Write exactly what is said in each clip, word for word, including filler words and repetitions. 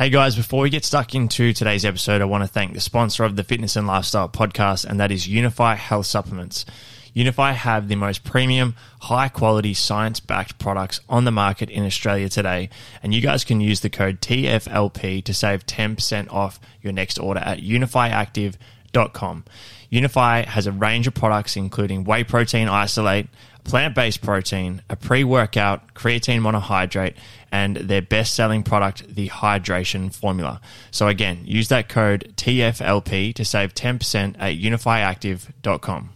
Hey guys, before we get stuck into today's episode, I want to thank the sponsor of the Fitness and Lifestyle podcast, and that is Unify Health Supplements. Unify have the most premium, high-quality, science-backed products on the market in Australia today, and you guys can use the code T F L P to save ten percent off your next order at unify active dot com. Unify has a range of products including whey protein isolate, plant-based protein, a pre-workout, creatine monohydrate, and their best-selling product, the hydration formula. So again, use that code T F L P to save ten percent at unify active dot com.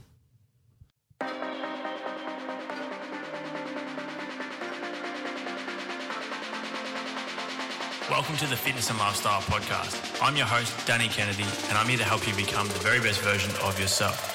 Welcome to the Fitness and Lifestyle Podcast. I'm your host, Danny Kennedy, and I'm here to help you become the very best version of yourself.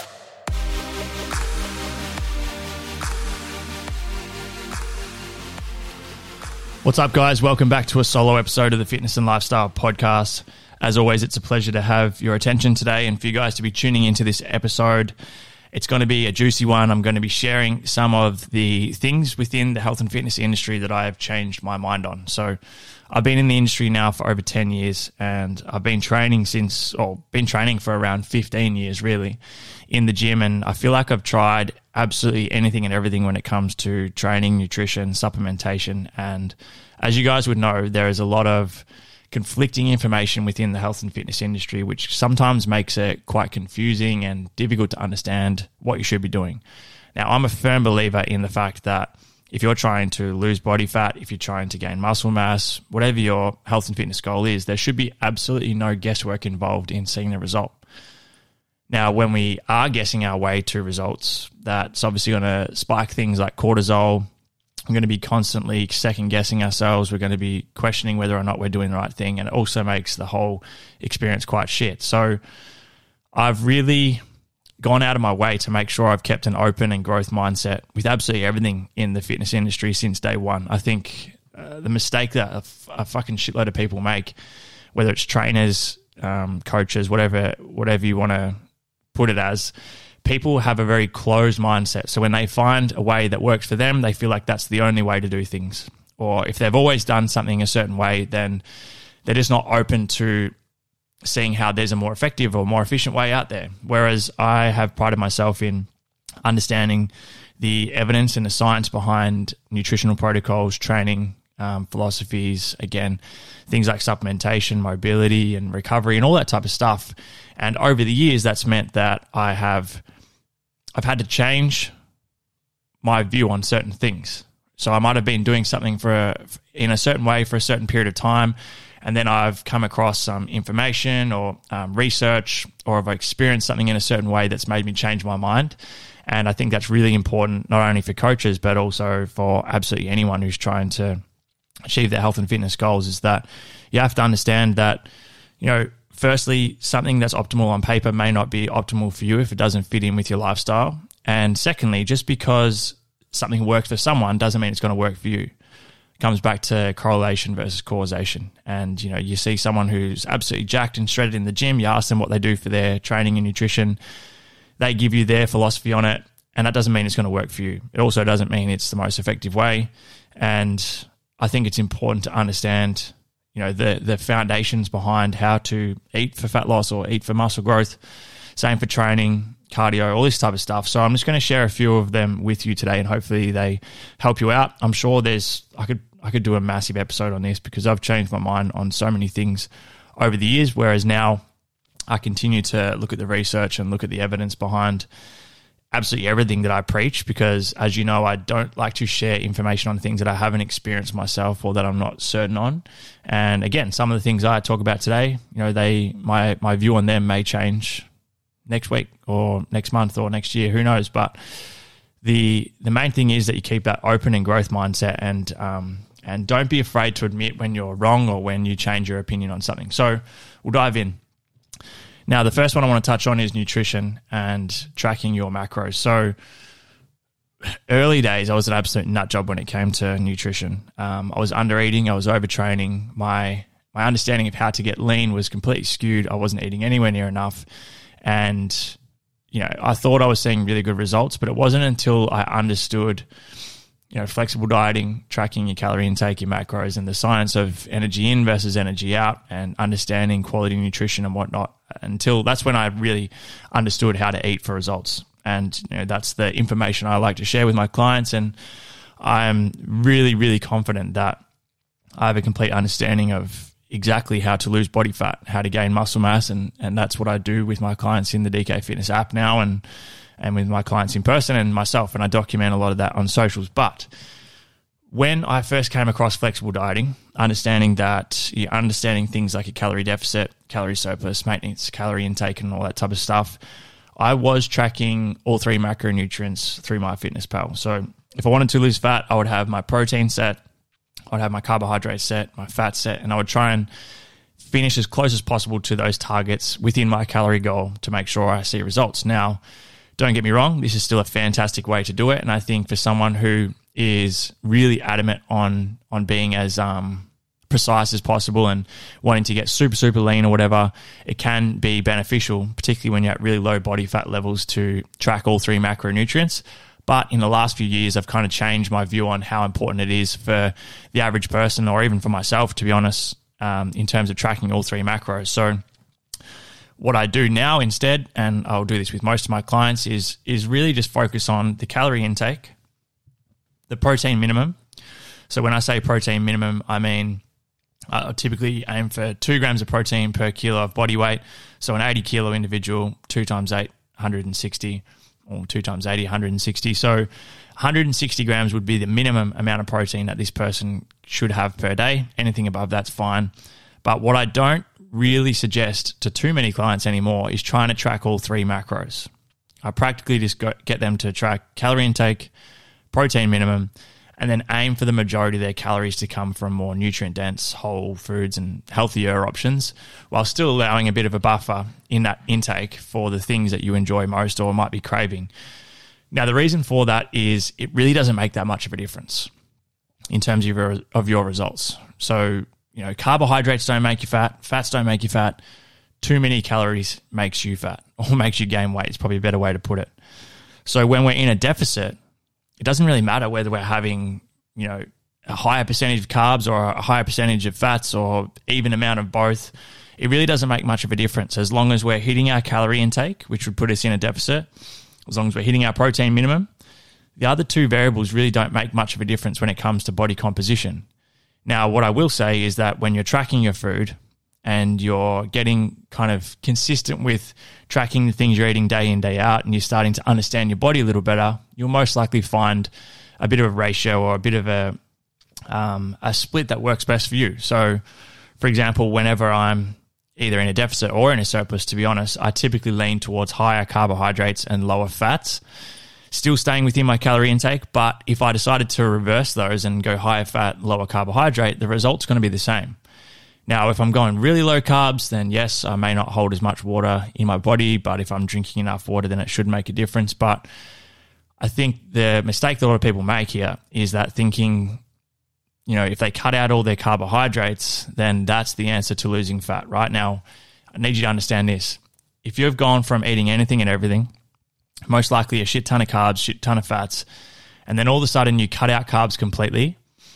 What's up, guys? Welcome back to a solo episode of the Fitness and Lifestyle Podcast. As always, it's a pleasure to have your attention today and for you guys to be tuning into this episode. It's going to be a juicy one. I'm going to be sharing some of the things within the health and fitness industry that I have changed my mind on. So I've been in the industry now for over ten years, and I've been training since, or been training for around fifteen years really in the gym. And I feel like I've tried absolutely anything and everything when it comes to training, nutrition, supplementation. And as you guys would know, there is a lot of conflicting information within the health and fitness industry, which sometimes makes it quite confusing and difficult to understand what you should be doing. Now, I'm a firm believer in the fact that if you're trying to lose body fat, if you're trying to gain muscle mass, whatever your health and fitness goal is, there should be absolutely no guesswork involved in seeing the result. Now, when we are guessing our way to results, that's obviously going to spike things like cortisol. We're going to be constantly second guessing ourselves. We're going to be questioning whether or not we're doing the right thing. And it also makes the whole experience quite shit. So I've really gone out of my way to make sure I've kept an open and growth mindset with absolutely everything in the fitness industry since day one. I think uh, the mistake that a, f- a fucking shitload of people make, whether it's trainers, um, coaches, whatever, whatever you want to put it as, people have a very closed mindset. So when they find a way that works for them, they feel like that's the only way to do things. Or if they've always done something a certain way, then they're just not open to seeing how there's a more effective or more efficient way out there. Whereas I have prided myself in understanding the evidence and the science behind nutritional protocols, training, um, philosophies, again, things like supplementation, mobility and recovery and all that type of stuff. And over the years, that's meant that I have I've had to change my view on certain things. So I might have been doing something for a, in a certain way for a certain period of time, and then I've come across some information or um, research, or I've experienced something in a certain way that's made me change my mind. And I think that's really important, not only for coaches, but also for absolutely anyone who's trying to achieve their health and fitness goals, is that you have to understand that, you know, firstly, something that's optimal on paper may not be optimal for you if it doesn't fit in with your lifestyle. And secondly, just because something works for someone doesn't mean it's going to work for you. It comes back to correlation versus causation. And, you know, you see someone who's absolutely jacked and shredded in the gym, you ask them what they do for their training and nutrition, they give you their philosophy on it, and that doesn't mean it's going to work for you. It also doesn't mean it's the most effective way. And I think it's important to understand, you know, the the foundations behind how to eat for fat loss or eat for muscle growth. Same for training, cardio, all this type of stuff. So I'm just going to share a few of them with you today, and hopefully they help you out. I'm sure there's I could I could do a massive episode on this because I've changed my mind on so many things over the years, whereas now I continue to look at the research and look at the evidence behind absolutely everything that I preach, because as you know, I don't like to share information on things that I haven't experienced myself or that I'm not certain on. And again, some of the things I talk about today, you know, they my my view on them may change next week or next month or next year, who knows? But the the main thing is that you keep that open and growth mindset, and um and don't be afraid to admit when you're wrong or when you change your opinion on something. So we'll dive in. Now, the first one I want to touch on is nutrition and tracking your macros. So early days, I was an absolute nut job when it came to nutrition. Um, I was under eating, I was overtraining. My my understanding of how to get lean was completely skewed. I wasn't eating anywhere near enough. And, you know, I thought I was seeing really good results, but it wasn't until I understood you know, flexible dieting, tracking your calorie intake, your macros, and the science of energy in versus energy out, and understanding quality nutrition and whatnot. Until that's when I really understood how to eat for results. And you know, that's the information I like to share with my clients. And I'm really, really confident that I have a complete understanding of exactly how to lose body fat, how to gain muscle mass, and and that's what I do with my clients in the D K Fitness app now, and and with my clients in person and myself, and I document a lot of that on socials. But when I first came across flexible dieting, understanding that you're understanding things like a calorie deficit, calorie surplus, maintenance, calorie intake, and all that type of stuff, I was tracking all three macronutrients through MyFitnessPal. So if I wanted to lose fat, I would have my protein set, I would have my carbohydrate set, my fat set, and I would try and finish as close as possible to those targets within my calorie goal to make sure I see results. Now, don't get me wrong, this is still a fantastic way to do it. And I think for someone who is really adamant on on being as um, precise as possible and wanting to get super, super lean or whatever, it can be beneficial, particularly when you're at really low body fat levels, to track all three macronutrients. But in the last few years, I've kind of changed my view on how important it is for the average person, or even for myself, to be honest, um, in terms of tracking all three macros. So what I do now instead, and I'll do this with most of my clients, is is really just focus on the calorie intake, the protein minimum. So when I say protein minimum, I mean I typically aim for two grams of protein per kilo of body weight. So an eighty kilo individual, two times eight, one hundred sixty, or two times eighty, one hundred sixty. So one hundred sixty grams would be the minimum amount of protein that this person should have per day. Anything above that's fine. But what I don't really suggest to too many clients anymore is trying to track all three macros. I practically just go, get them to track calorie intake, protein minimum, and then aim for the majority of their calories to come from more nutrient-dense whole foods and healthier options, while still allowing a bit of a buffer in that intake for the things that you enjoy most or might be craving. Now, the reason for that is it really doesn't make that much of a difference in terms of your, of your results. So, you know, carbohydrates don't make you fat, fats don't make you fat. Too many calories makes you fat, or makes you gain weight. It's probably a better way to put it. So when we're in a deficit, it doesn't really matter whether we're having, you know, a higher percentage of carbs or a higher percentage of fats or even amount of both. It really doesn't make much of a difference as long as we're hitting our calorie intake, which would put us in a deficit, as long as we're hitting our protein minimum. The other two variables really don't make much of a difference when it comes to body composition. Now, what I will say is that when you're tracking your food and you're getting kind of consistent with tracking the things you're eating day in, day out, and you're starting to understand your body a little better, you'll most likely find a bit of a ratio or a bit of a um, a split that works best for you. So, for example, whenever I'm either in a deficit or in a surplus, to be honest, I typically lean towards higher carbohydrates and lower fats, still staying within my calorie intake. But if I decided to reverse those and go higher fat, lower carbohydrate, the result's going to be the same. Now, if I'm going really low carbs, then yes, I may not hold as much water in my body, but if I'm drinking enough water, then it should make a difference. But I think the mistake that a lot of people make here is that thinking, you know, if they cut out all their carbohydrates, then that's the answer to losing fat. Right now, I need you to understand this. If you've gone from eating anything and everything, most likely a shit ton of carbs, shit ton of fats, and then all of a sudden you cut out carbs completely,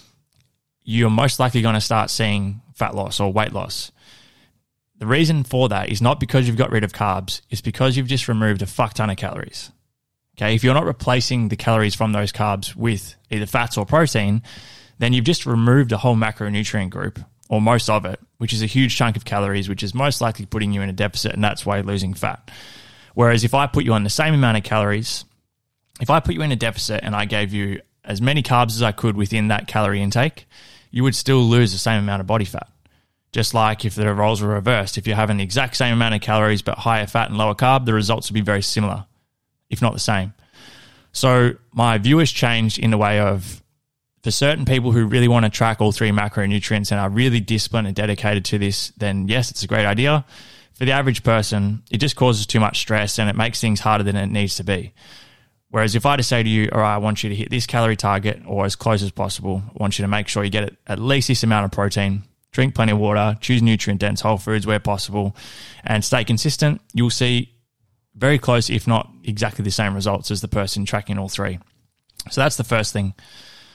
you're most likely going to start seeing fat loss or weight loss. The reason for that is not because you've got rid of carbs, it's because you've just removed a fuck ton of calories. Okay, if you're not replacing the calories from those carbs with either fats or protein, then you've just removed a whole macronutrient group, or most of it, which is a huge chunk of calories, which is most likely putting you in a deficit, and that's why you're losing fat. Whereas if I put you on the same amount of calories, if I put you in a deficit and I gave you as many carbs as I could within that calorie intake, you would still lose the same amount of body fat. Just like if the roles were reversed, if you're having the exact same amount of calories but higher fat and lower carb, the results would be very similar, if not the same. So my view has changed in the way of, for certain people who really want to track all three macronutrients and are really disciplined and dedicated to this, then yes, it's a great idea. For the average person, it just causes too much stress and it makes things harder than it needs to be. Whereas if I just say to you, all right, I want you to hit this calorie target or as close as possible, I want you to make sure you get at least this amount of protein, drink plenty of water, choose nutrient-dense whole foods where possible, and stay consistent, you'll see very close, if not exactly the same results as the person tracking all three. So that's the first thing.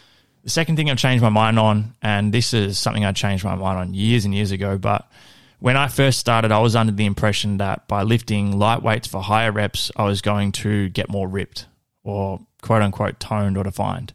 The second thing I've changed my mind on, and this is something I changed my mind on years and years ago, but when I first started, I was under the impression that by lifting light weights for higher reps, I was going to get more ripped or quote unquote toned or defined.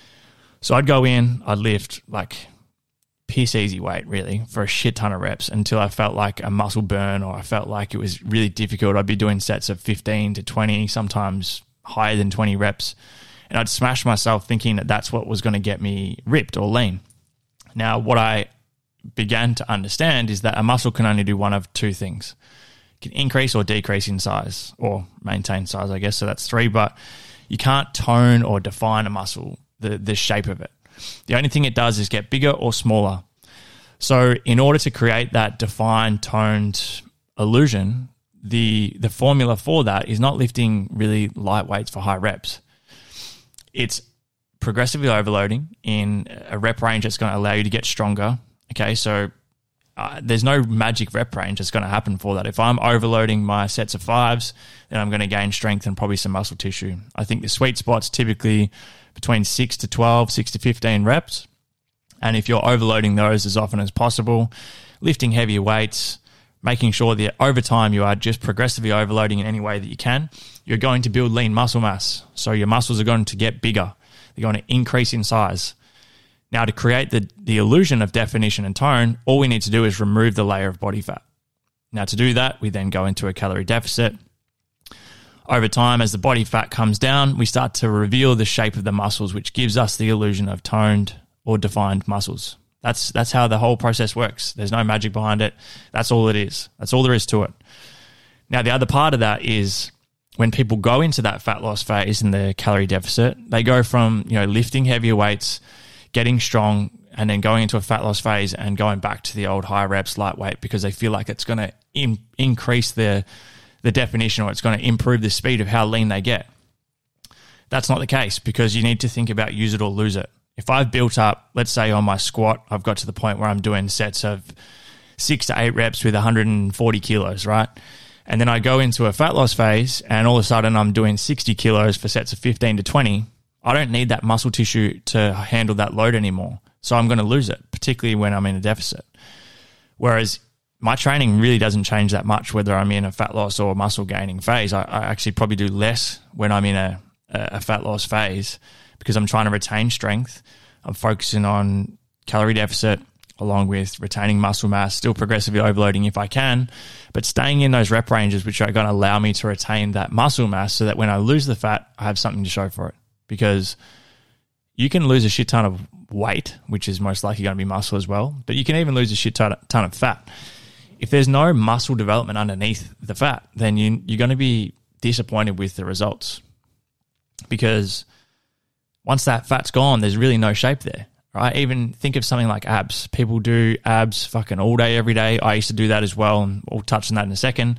So I'd go in, I'd lift like piss easy weight really for a shit ton of reps until I felt like a muscle burn or I felt like it was really difficult. I'd be doing sets of fifteen to twenty, sometimes higher than twenty reps. And I'd smash myself thinking that that's what was going to get me ripped or lean. Now, what I began to understand is that a muscle can only do one of two things. It can increase or decrease in size or maintain size, I guess. So that's three, but you can't tone or define a muscle, the, the shape of it. The only thing it does is get bigger or smaller. So in order to create that defined, toned illusion, the the formula for that is not lifting really light weights for high reps. It's progressively overloading in a rep range that's going to allow you to get stronger. Okay, so uh, there's no magic rep range that's going to happen for that. If I'm overloading my sets of fives, then I'm going to gain strength and probably some muscle tissue. I think the sweet spot's typically between six to twelve, six to fifteen reps. And if you're overloading those as often as possible, lifting heavier weights, making sure that over time you are just progressively overloading in any way that you can, you're going to build lean muscle mass. So your muscles are going to get bigger. They're going to increase in size. Now, to create the, the illusion of definition and tone, all we need to do is remove the layer of body fat. Now, to do that, we then go into a calorie deficit. Over time, as the body fat comes down, we start to reveal the shape of the muscles, which gives us the illusion of toned or defined muscles. That's that's how the whole process works. There's no magic behind it. That's all it is. That's all there is to it. Now, the other part of that is when people go into that fat loss phase in the calorie deficit, they go from, you know, lifting heavier weights, getting strong, and then going into a fat loss phase and going back to the old high reps, lightweight, because they feel like it's going to in, increase the, the definition or it's going to improve the speed of how lean they get. That's not the case because you need to think about use it or lose it. If I've built up, let's say on my squat, I've got to the point where I'm doing sets of six to eight reps with one hundred forty kilos, right? And then I go into a fat loss phase and all of a sudden I'm doing sixty kilos for sets of fifteen to twenty. I don't need that muscle tissue to handle that load anymore. So I'm going to lose it, particularly when I'm in a deficit. Whereas my training really doesn't change that much, whether I'm in a fat loss or muscle gaining phase. I, I actually probably do less when I'm in a, a fat loss phase because I'm trying to retain strength. I'm focusing on calorie deficit along with retaining muscle mass, still progressively overloading if I can, but staying in those rep ranges, which are going to allow me to retain that muscle mass so that when I lose the fat, I have something to show for it. Because you can lose a shit ton of weight, which is most likely going to be muscle as well, but you can even lose a shit ton of, ton of fat. If there's no muscle development underneath the fat, then you, you're going to be disappointed with the results. Because once that fat's gone, there's really no shape there, right? Even think of something like abs. People do abs fucking all day, every day. I used to do that as well, and we'll touch on that in a second.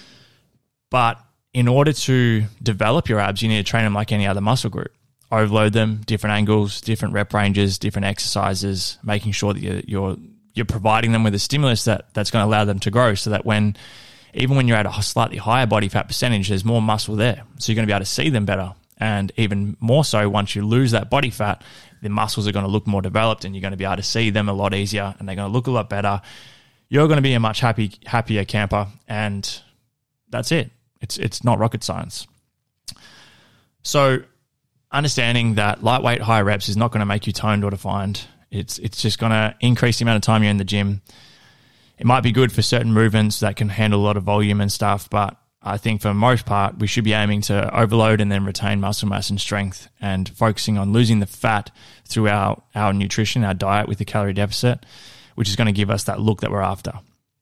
But in order to develop your abs, you need to train them like any other muscle group. Overload them, different angles, different rep ranges, different exercises, making sure that you're you're, you're providing them with a stimulus that, that's going to allow them to grow so that when, even when you're at a slightly higher body fat percentage, there's more muscle there. So you're going to be able to see them better. And even more so, once you lose that body fat, the muscles are going to look more developed and you're going to be able to see them a lot easier and they're going to look a lot better. You're going to be a much happy, happier camper, and that's it. It's it's not rocket science. So understanding that lightweight, high reps is not going to make you toned or defined. It's it's just going to increase the amount of time you're in the gym. It might be good for certain movements that can handle a lot of volume and stuff, but I think for the most part, we should be aiming to overload and then retain muscle mass and strength and focusing on losing the fat through our, our nutrition, our diet with the calorie deficit, which is going to give us that look that we're after.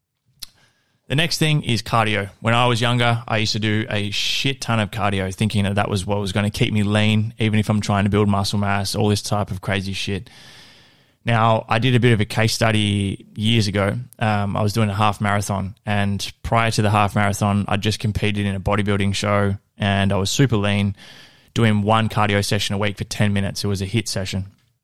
The next thing is cardio. When I was younger, I used to do a shit ton of cardio thinking that that was what was going to keep me lean, even if I'm trying to build muscle mass, all this type of crazy shit. Now, I did a bit of a case study years ago. Um, I was doing a half marathon, and prior to the half marathon, I just competed in a bodybuilding show, and I was super lean, doing one cardio session a week for ten minutes. It was a HIIT session.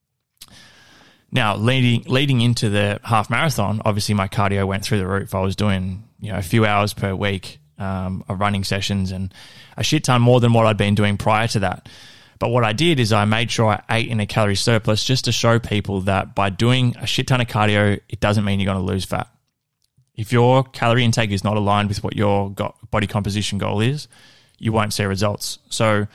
Now, leading leading into the half marathon, obviously my cardio went through the roof. I was doing, you know, a few hours per week um, of running sessions and a shit ton more than what I'd been doing prior to that. But what I did is I made sure I ate in a calorie surplus just to show people that by doing a shit ton of cardio, it doesn't mean you're going to lose fat. If your calorie intake is not aligned with what your body composition goal is, you won't see results. So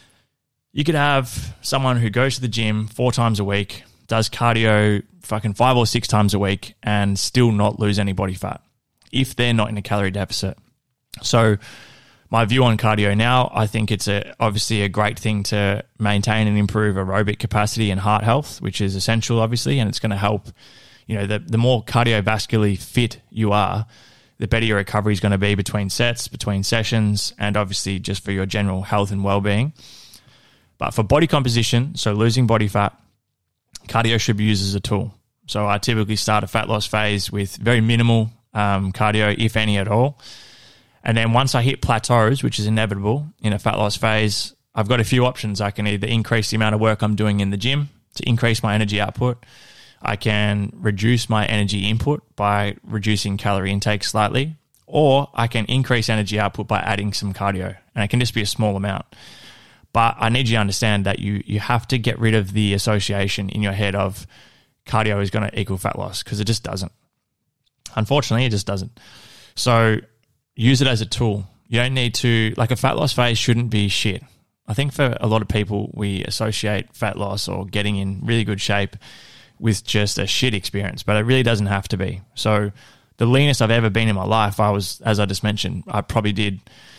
you could have someone who goes to the gym four times a week, does cardio fucking five or six times a week, and still not lose any body fat if they're not in a calorie deficit. So my view on cardio now, I think it's a, obviously a great thing to maintain and improve aerobic capacity and heart health, which is essential, obviously, and it's going to help. You know, the, the more cardiovascularly fit you are, the better your recovery is going to be between sets, between sessions, and obviously just for your general health and well-being. But for body composition, so losing body fat, cardio should be used as a tool. So I typically start a fat loss phase with very minimal um, cardio, if any at all. And then once I hit plateaus, which is inevitable in a fat loss phase, I've got a few options. I can either increase the amount of work I'm doing in the gym to increase my energy output. I can reduce my energy input by reducing calorie intake slightly, or I can increase energy output by adding some cardio, and it can just be a small amount. But I need you to understand that you you have to get rid of the association in your head of cardio is going to equal fat loss, because it just doesn't. Unfortunately, it just doesn't. So use it as a tool. You don't need to, like a fat loss phase shouldn't be shit. I think for a lot of people, we associate fat loss or getting in really good shape with just a shit experience, but it really doesn't have to be. So the leanest I've ever been in my life, I was, as I just mentioned, I probably did,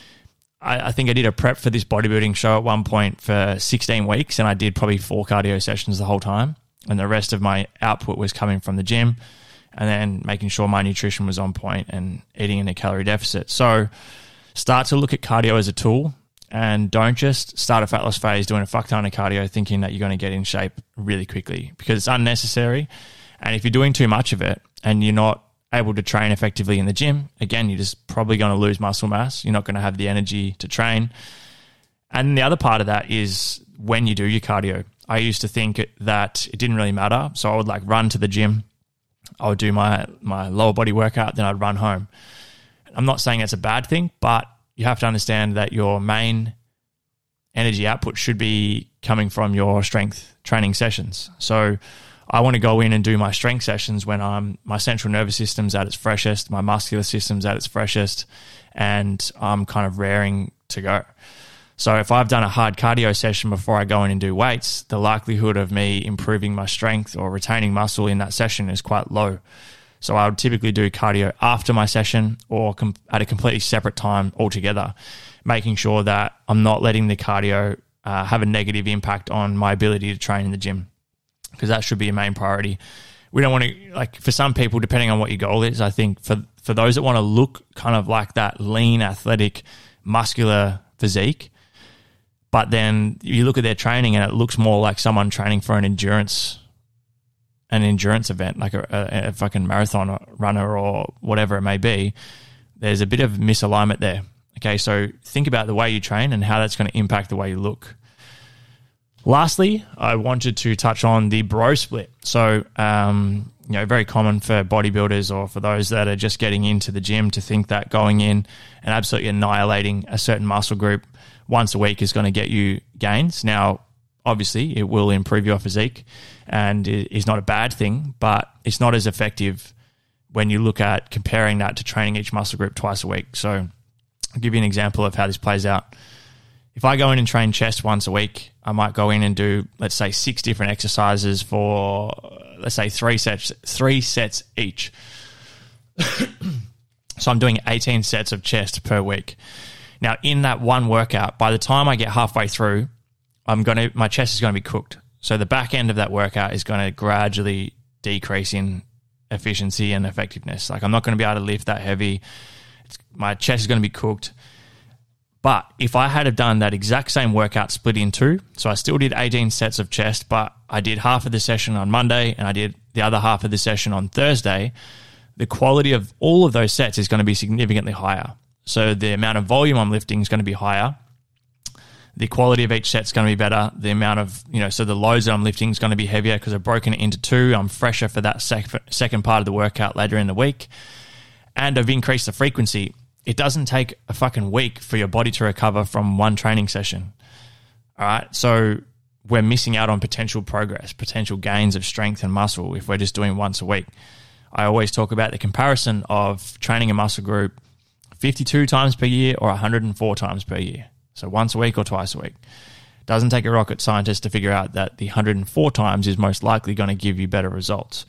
I, I think I did a prep for this bodybuilding show at one point for sixteen weeks, and I did probably four cardio sessions the whole time, and the rest of my output was coming from the gym and then making sure my nutrition was on point and eating in a calorie deficit. So start to look at cardio as a tool, and don't just start a fat loss phase doing a fuck ton of cardio thinking that you're going to get in shape really quickly, because it's unnecessary. And if you're doing too much of it and you're not able to train effectively in the gym, again, you're just probably going to lose muscle mass. You're not going to have the energy to train. And the other part of that is when you do your cardio. I used to think that it didn't really matter. So I would like run to the gym. I would do my, my lower body workout, then I'd run home. I'm not saying it's a bad thing, but you have to understand that your main energy output should be coming from your strength training sessions. So I want to go in and do my strength sessions when I'm my central nervous system's at its freshest, my muscular system's at its freshest, and I'm kind of raring to go. So if I've done a hard cardio session before I go in and do weights, the likelihood of me improving my strength or retaining muscle in that session is quite low. So I would typically do cardio after my session or com- at a completely separate time altogether, making sure that I'm not letting the cardio uh, have a negative impact on my ability to train in the gym, because that should be a main priority. We don't want to, like for some people, depending on what your goal is, I think for, for those that want to look kind of like that lean, athletic, muscular physique, but then you look at their training and it looks more like someone training for an endurance an endurance event, like a, a, a fucking marathon runner or whatever it may be, there's a bit of misalignment there. Okay, so think about the way you train and how that's going to impact the way you look. Lastly, I wanted to touch on the bro split. So, um, you know, very common for bodybuilders or for those that are just getting into the gym to think that going in and absolutely annihilating a certain muscle group once a week is going to get you gains. Now, obviously, it will improve your physique and it is not a bad thing, but it's not as effective when you look at comparing that to training each muscle group twice a week. So I'll give you an example of how this plays out. If I go in and train chest once a week, I might go in and do, let's say, six different exercises for, let's say, three sets, three sets each. So I'm doing eighteen sets of chest per week. Now, in that one workout, by the time I get halfway through, I'm going to, my chest is going to be cooked. So the back end of that workout is going to gradually decrease in efficiency and effectiveness. Like I'm not going to be able to lift that heavy. It's, my chest is going to be cooked. But if I had have done that exact same workout split in two, so I still did eighteen sets of chest, but I did half of the session on Monday and I did the other half of the session on Thursday, the quality of all of those sets is going to be significantly higher. So the amount of volume I'm lifting is going to be higher. The quality of each set is going to be better. The amount of, you know, so the loads that I'm lifting is going to be heavier because I've broken it into two. I'm fresher for that sec- second part of the workout later in the week. And I've increased the frequency. It doesn't take a fucking week for your body to recover from one training session. All All right. So we're missing out on potential progress, potential gains of strength and muscle if we're just doing once a week. I always talk about the comparison of training a muscle group fifty-two times per year or one hundred four times per year. So once a week or twice a week. Doesn't take a rocket scientist to figure out that the one hundred four times is most likely going to give you better results.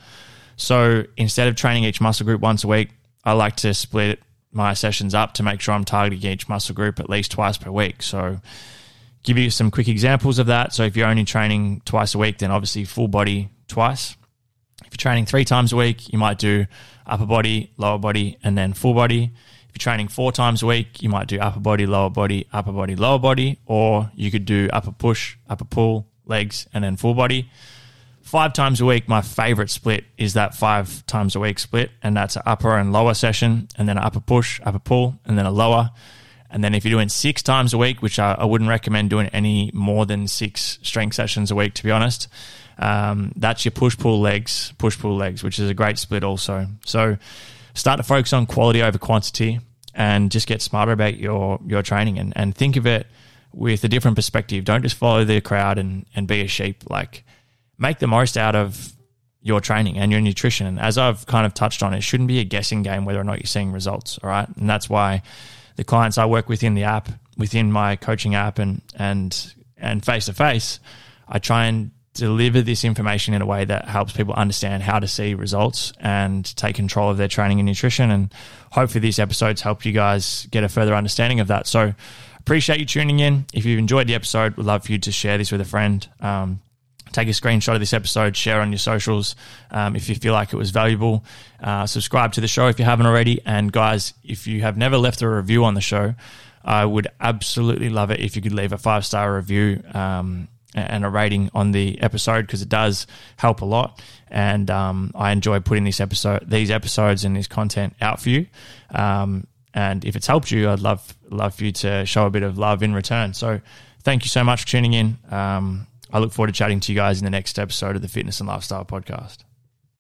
So instead of training each muscle group once a week, I like to split my sessions up to make sure I'm targeting each muscle group at least twice per week. So give you some quick examples of that. So if you're only training twice a week, then obviously full body twice. If you're training three times a week, you might do upper body, lower body, and then full body. If you're training four times a week, you might do upper body, lower body, upper body, lower body, or you could do upper push, upper pull, legs, and then full body. Five times a week, my favorite split is that five times a week split, and that's an upper and lower session, and then an upper push, upper pull, and then a lower. And then if you're doing six times a week, which I, I wouldn't recommend doing any more than six strength sessions a week, to be honest, um, that's your push-pull legs, push-pull legs, which is a great split also. So start to focus on quality over quantity and just get smarter about your your training and, and think of it with a different perspective. Don't just follow the crowd and, and be a sheep. Like, make the most out of your training and your nutrition. And as I've kind of touched on, it shouldn't be a guessing game whether or not you're seeing results, all right? And that's why the clients I work with in the app, within my coaching app and and and face-to-face, I try and deliver this information in a way that helps people understand how to see results and take control of their training and nutrition. And hopefully these episodes help you guys get a further understanding of that. So appreciate you tuning in. If you've enjoyed the episode, we'd love for you to share this with a friend. Um, take a screenshot of this episode, share on your socials um, if you feel like it was valuable. Uh, subscribe to the show if you haven't already. And guys, if you have never left a review on the show, I would absolutely love it if you could leave a five-star review um, and a rating on the episode, because it does help a lot. And um, I enjoy putting this episode, these episodes and this content out for you. Um, and if it's helped you, I'd love love for you to show a bit of love in return. So thank you so much for tuning in. Um, I look forward to chatting to you guys in the next episode of the Fitness and Lifestyle Podcast.